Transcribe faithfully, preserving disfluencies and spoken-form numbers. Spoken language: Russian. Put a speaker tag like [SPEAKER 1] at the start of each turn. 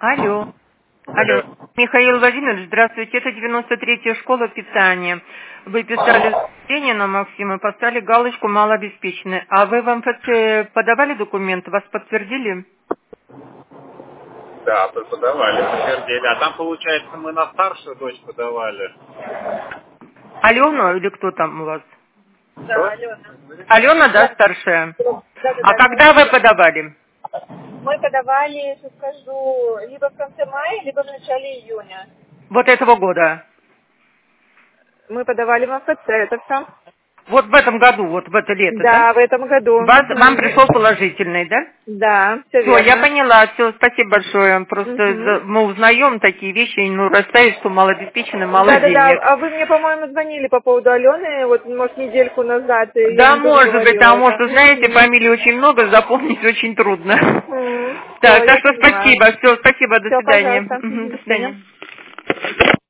[SPEAKER 1] Алло. Алло.
[SPEAKER 2] Алло.
[SPEAKER 1] Михаил Владимирович, здравствуйте. Это девяносто третья школа питания. Вы писали заявление на Максима, поставили галочку «малообеспеченный». А вы в эм эф цэ подавали документы? Вас подтвердили?
[SPEAKER 2] Да, подавали, подтвердили. А там, получается, мы на старшую дочь подавали.
[SPEAKER 1] Алена или кто там у вас?
[SPEAKER 2] Да,
[SPEAKER 3] Алена.
[SPEAKER 1] Алена, да,
[SPEAKER 3] Да,
[SPEAKER 1] старшая?
[SPEAKER 3] да, да,
[SPEAKER 1] А
[SPEAKER 3] да,
[SPEAKER 1] когда вы
[SPEAKER 3] здравствуйте.
[SPEAKER 1] подавали?
[SPEAKER 3] Мы подавали, сейчас скажу, либо в конце мая, либо в начале июня.
[SPEAKER 1] Вот этого года?
[SPEAKER 3] Мы подавали в эм эф цэ, это все?
[SPEAKER 1] Вот в этом году, вот в это лето, да?
[SPEAKER 3] Да, в этом году.
[SPEAKER 1] Вас, вам
[SPEAKER 3] Мгм.
[SPEAKER 1] пришел положительный, да?
[SPEAKER 3] Да, все
[SPEAKER 1] Все, я
[SPEAKER 3] верно.
[SPEAKER 1] поняла, все, спасибо большое. Просто
[SPEAKER 3] Мгм.
[SPEAKER 1] за- мы узнаем такие вещи, ну, расставить, что малообеспечены, мало
[SPEAKER 3] Да, да, да.
[SPEAKER 1] денег.
[SPEAKER 3] А вы мне, по-моему, звонили по поводу Алены, вот, может, недельку назад, и я
[SPEAKER 1] Да,
[SPEAKER 3] вам тоже
[SPEAKER 1] может быть,
[SPEAKER 3] говорила
[SPEAKER 1] потому
[SPEAKER 3] это.
[SPEAKER 1] что, знаете,
[SPEAKER 3] Угу.
[SPEAKER 1] фамилий очень много, запомнить очень трудно.
[SPEAKER 3] Угу. Все,
[SPEAKER 1] Так, так
[SPEAKER 3] я
[SPEAKER 1] что
[SPEAKER 3] поняла.
[SPEAKER 1] спасибо, все, спасибо, до
[SPEAKER 3] Все,
[SPEAKER 1] свидания.
[SPEAKER 3] пожалуйста.
[SPEAKER 1] Мгм,
[SPEAKER 3] Мгм,
[SPEAKER 1] до
[SPEAKER 3] до свидания.
[SPEAKER 1] свидания.